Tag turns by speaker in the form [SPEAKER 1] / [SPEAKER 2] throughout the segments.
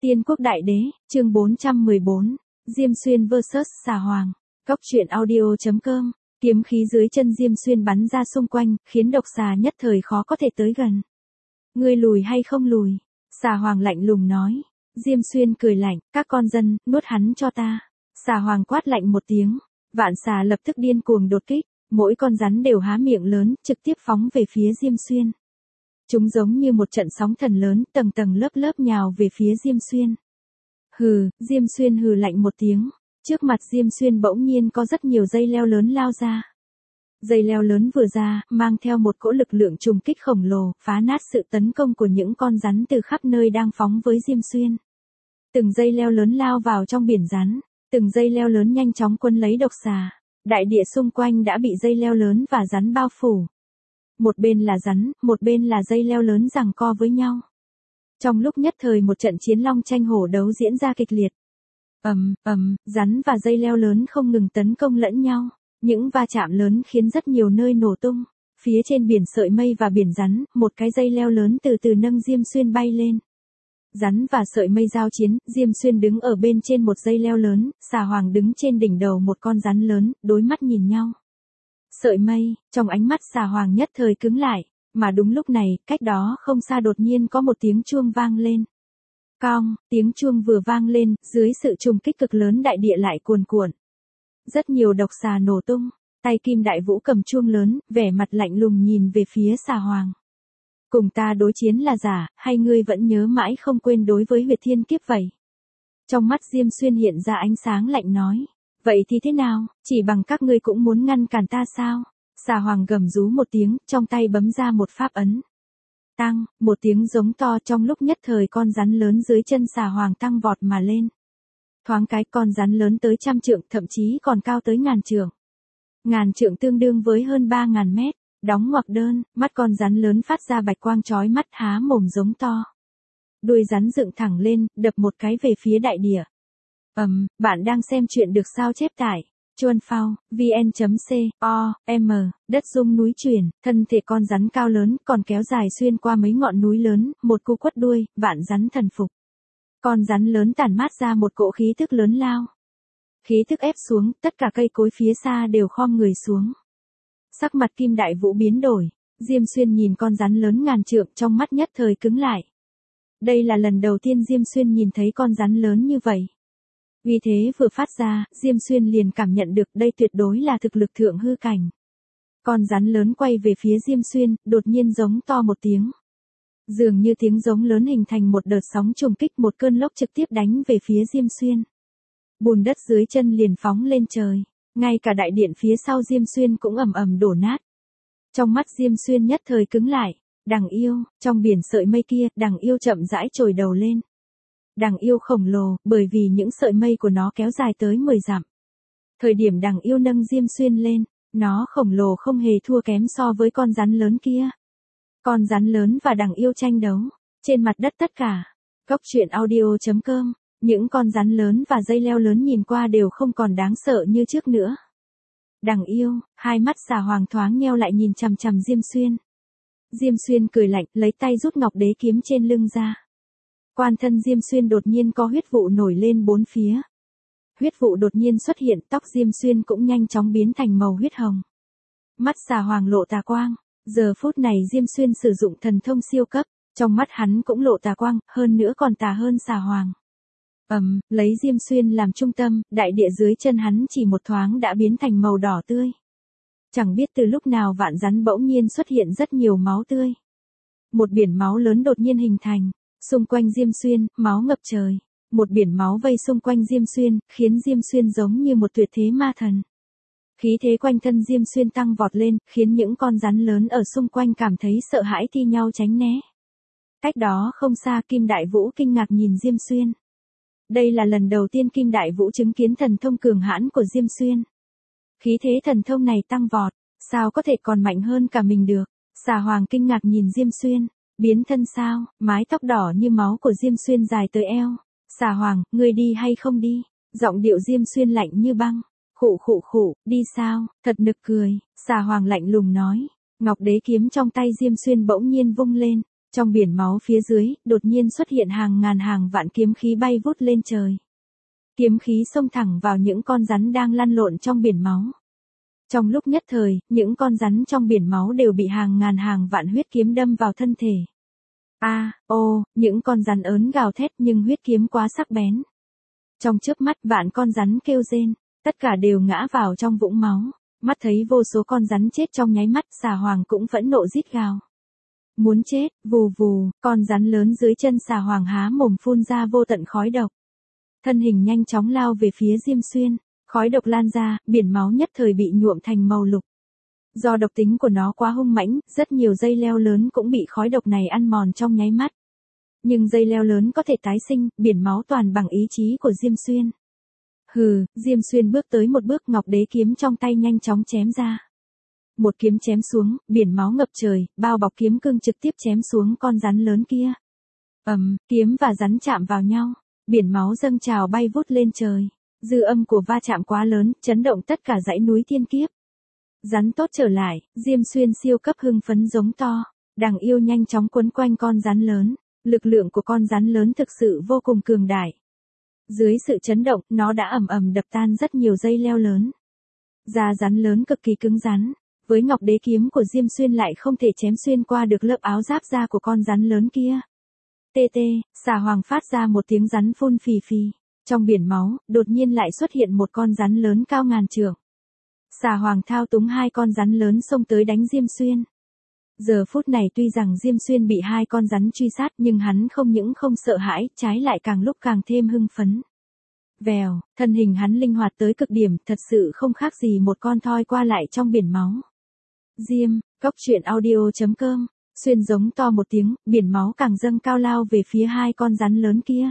[SPEAKER 1] Tiên quốc đại đế, chương 414, Diêm Xuyên vs Xà Hoàng. Cóc truyện audio.com. Kiếm khí dưới chân Diêm Xuyên bắn ra xung quanh, khiến độc xà nhất thời khó có thể tới gần. Ngươi lùi hay không lùi? Xà Hoàng lạnh lùng nói. Diêm Xuyên cười lạnh, các con dân, nuốt hắn cho ta. Xà Hoàng quát lạnh một tiếng, vạn xà lập tức điên cuồng đột kích, mỗi con rắn đều há miệng lớn, trực tiếp phóng về phía Diêm Xuyên. Chúng giống như một trận sóng thần lớn, tầng tầng lớp lớp nhào về phía Diêm Xuyên. Hừ, Diêm Xuyên hừ lạnh một tiếng, trước mặt Diêm Xuyên bỗng nhiên có rất nhiều dây leo lớn lao ra. Dây leo lớn vừa ra, mang theo một cỗ lực lượng trùng kích khổng lồ, phá nát sự tấn công của những con rắn từ khắp nơi đang phóng với Diêm Xuyên. Từng dây leo lớn lao vào trong biển rắn, từng dây leo lớn nhanh chóng quấn lấy độc xà. Đại địa xung quanh đã bị dây leo lớn và rắn bao phủ. Một bên là rắn, một bên là dây leo lớn giằng co với nhau. Trong lúc nhất thời một trận chiến long tranh hổ đấu diễn ra kịch liệt. Rắn và dây leo lớn không ngừng tấn công lẫn nhau. Những va chạm lớn khiến rất nhiều nơi nổ tung. Phía trên biển sợi mây và biển rắn, một cái dây leo lớn từ từ nâng Diêm Xuyên bay lên. Rắn và sợi mây giao chiến, Diêm Xuyên đứng ở bên trên một dây leo lớn, Xà Hoàng đứng trên đỉnh đầu một con rắn lớn, đối mắt nhìn nhau. Sợi mây, trong ánh mắt Xà Hoàng nhất thời cứng lại, mà đúng lúc này, cách đó không xa đột nhiên có một tiếng chuông vang lên. Cong, tiếng chuông vừa vang lên, dưới sự trùng kích cực lớn đại địa lại cuồn cuộn. Rất nhiều độc xà nổ tung, tay Kim Đại Vũ cầm chuông lớn, vẻ mặt lạnh lùng nhìn về phía Xà Hoàng. Cùng ta đối chiến là giả, hay ngươi vẫn nhớ mãi không quên đối với huyệt thiên kiếp vậy? Trong mắt Diêm Xuyên hiện ra ánh sáng lạnh nói. Vậy thì thế nào, chỉ bằng các ngươi cũng muốn ngăn cản ta sao? Xà Hoàng gầm rú một tiếng, trong tay bấm ra một pháp ấn. Tăng, một tiếng giống to, trong lúc nhất thời con rắn lớn dưới chân Xà Hoàng tăng vọt mà lên. Thoáng cái con rắn lớn tới 100 trượng, thậm chí còn cao tới 1000 trượng. 1000 trượng tương đương với hơn 3000 mét. Đóng ngoặc đơn, mắt con rắn lớn phát ra bạch quang chói mắt, há mồm giống to. Đuôi rắn dựng thẳng lên, đập một cái về phía đại địa. Bạn đang xem chuyện được sao chép tại Chuan Phao, vn.com, đất rung núi chuyển, thân thể con rắn cao lớn còn kéo dài xuyên qua mấy ngọn núi lớn, một cú quất đuôi, vạn rắn thần phục. Con rắn lớn tản mát ra một cỗ khí tức lớn lao. Khí tức ép xuống, tất cả cây cối phía xa đều khom người xuống. Sắc mặt Kim Đại Vũ biến đổi, Diêm Xuyên nhìn con rắn lớn 1000 trượng, trong mắt nhất thời cứng lại. Đây là lần đầu tiên Diêm Xuyên nhìn thấy con rắn lớn như vậy. Vì thế vừa phát ra, Diêm Xuyên liền cảm nhận được đây tuyệt đối là thực lực thượng hư cảnh. Con rắn lớn quay về phía Diêm Xuyên, đột nhiên giống to một tiếng. Dường như tiếng giống lớn hình thành một đợt sóng trùng kích, một cơn lốc trực tiếp đánh về phía Diêm Xuyên. Bùn đất dưới chân liền phóng lên trời. Ngay cả đại điện phía sau Diêm Xuyên cũng ầm ầm đổ nát. Trong mắt Diêm Xuyên nhất thời cứng lại. Đằng yêu, trong biển sợi mây kia, đằng yêu chậm rãi trồi đầu lên. Đằng yêu khổng lồ, bởi vì những sợi mây của nó kéo dài tới 10 dặm. Thời điểm đằng yêu nâng Diêm Xuyên lên, nó khổng lồ không hề thua kém so với con rắn lớn kia. Con rắn lớn và đằng yêu tranh đấu, trên mặt đất tất cả. Cóc truyện audio.com. Những con rắn lớn và dây leo lớn nhìn qua đều không còn đáng sợ như trước nữa. Đằng yêu, hai mắt Xà Hoàng thoáng nheo lại nhìn chằm chằm Diêm Xuyên. Diêm Xuyên cười lạnh, lấy tay rút ngọc đế kiếm trên lưng ra. Quan thân Diêm Xuyên đột nhiên có huyết vụ nổi lên bốn phía. Huyết vụ đột nhiên xuất hiện, tóc Diêm Xuyên cũng nhanh chóng biến thành màu huyết hồng. Mắt Xà Hoàng lộ tà quang, giờ phút này Diêm Xuyên sử dụng thần thông siêu cấp, trong mắt hắn cũng lộ tà quang, hơn nữa còn tà hơn Xà Hoàng. Lấy Diêm Xuyên làm trung tâm, đại địa dưới chân hắn chỉ một thoáng đã biến thành màu đỏ tươi. Chẳng biết từ lúc nào vạn rắn bỗng nhiên xuất hiện rất nhiều máu tươi. Một biển máu lớn đột nhiên hình thành, xung quanh Diêm Xuyên, máu ngập trời. Một biển máu vây xung quanh Diêm Xuyên, khiến Diêm Xuyên giống như một tuyệt thế ma thần. Khí thế quanh thân Diêm Xuyên tăng vọt lên, khiến những con rắn lớn ở xung quanh cảm thấy sợ hãi thi nhau tránh né. Cách đó không xa, Kim Đại Vũ kinh ngạc nhìn Diêm Xuyên. Đây là lần đầu tiên Kim Đại Vũ chứng kiến thần thông cường hãn của Diêm Xuyên. Khí thế thần thông này tăng vọt, sao có thể còn mạnh hơn cả mình được? Xà Hoàng kinh ngạc nhìn Diêm Xuyên, biến thân sao? Mái tóc đỏ như máu của Diêm Xuyên dài tới eo. Xà Hoàng, ngươi đi hay không đi? Giọng điệu Diêm Xuyên lạnh như băng. Khụ, đi sao? Thật nực cười. Xà Hoàng lạnh lùng nói. Ngọc đế kiếm trong tay Diêm Xuyên bỗng nhiên vung lên, Trong biển máu phía dưới, đột nhiên xuất hiện hàng ngàn hàng vạn kiếm khí bay vút lên trời. Kiếm khí xông thẳng vào những con rắn đang lăn lộn trong biển máu. Trong lúc nhất thời, những con rắn trong biển máu đều bị hàng ngàn hàng vạn huyết kiếm đâm vào thân thể. Những con rắn ớn gào thét nhưng huyết kiếm quá sắc bén. Trong chớp mắt vạn con rắn kêu rên, tất cả đều ngã vào trong vũng máu. Mắt thấy vô số con rắn chết trong nháy mắt, Xà Hoàng cũng phẫn nộ rít gào. Muốn chết, vù vù, con rắn lớn dưới chân Xà Hoàng há mồm phun ra vô tận khói độc. Thân hình nhanh chóng lao về phía Diêm Xuyên, khói độc lan ra, biển máu nhất thời bị nhuộm thành màu lục. Do độc tính của nó quá hung mãnh, rất nhiều dây leo lớn cũng bị khói độc này ăn mòn trong nháy mắt. Nhưng dây leo lớn có thể tái sinh, biển máu toàn bằng ý chí của Diêm Xuyên. Hừ, Diêm Xuyên bước tới một bước, ngọc đế kiếm trong tay nhanh chóng chém ra. Một kiếm chém xuống, biển máu ngập trời, bao bọc kiếm cương trực tiếp chém xuống con rắn lớn kia. Kiếm và rắn chạm vào nhau, biển máu dâng trào bay vút lên trời. Dư âm của va chạm quá lớn, chấn động tất cả dãy núi thiên kiếp. Rắn tốt trở lại, Diêm Xuyên siêu cấp hưng phấn giống to. Đằng yêu nhanh chóng quấn quanh con rắn lớn. Lực lượng của con rắn lớn thực sự vô cùng cường đại. Dưới sự chấn động, nó đã ầm ầm đập tan rất nhiều dây leo lớn. Da rắn lớn cực kỳ cứng rắn. Với ngọc đế kiếm của Diêm Xuyên lại không thể chém xuyên qua được lớp áo giáp da của con rắn lớn kia. Xà Hoàng phát ra một tiếng rắn phun phì phì. Trong biển máu, đột nhiên lại xuất hiện một con rắn lớn cao ngàn trượng. Xà Hoàng thao túng hai con rắn lớn xông tới đánh Diêm Xuyên. Giờ phút này tuy rằng Diêm Xuyên bị hai con rắn truy sát nhưng hắn không những không sợ hãi, trái lại càng lúc càng thêm hưng phấn. Vèo, thân hình hắn linh hoạt tới cực điểm, thật sự không khác gì một con thoi qua lại trong biển máu. Cóc truyện audio.com, Xuyên giống to một tiếng, biển máu càng dâng cao lao về phía hai con rắn lớn kia.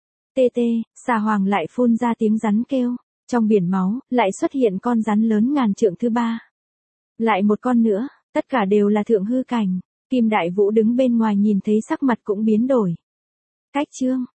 [SPEAKER 1] Xà Hoàng lại phun ra tiếng rắn kêu, trong biển máu, lại xuất hiện con rắn lớn ngàn trượng thứ ba. Lại một con nữa, tất cả đều là thượng hư cảnh, Kim Đại Vũ đứng bên ngoài nhìn thấy sắc mặt cũng biến đổi. Cách chương.